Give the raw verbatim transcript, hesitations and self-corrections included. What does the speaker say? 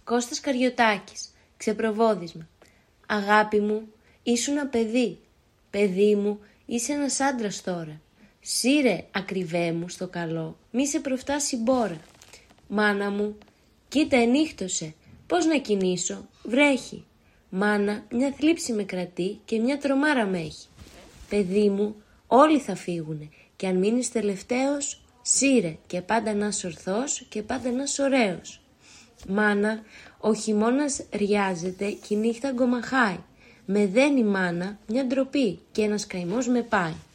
Κώστας Καριωτάκης. Ξεπροβόδισμα. Αγάπη μου, ήσουνα παιδί. Παιδί μου, είσαι ένας άντρας τώρα. Σύρε, ακριβέ μου, στο καλό, μη σε προφτάσει μπόρα. Μάνα μου, κοίτα ενύχτωσε, πώς να κινήσω, βρέχει. Μάνα, μια θλίψη με κρατεί και μια τρομάρα με έχει. Παιδί μου, όλοι θα φύγουνε και αν μείνεις τελευταίος, σύρε και πάντα να είσαι ορθός και πάντα να είσαι ωραίος. Μάνα, ο χειμώνας ριάζεται και η νύχτα γκομαχάει. Με δένει μάνα μια ντροπή και ένας καημός με πάει.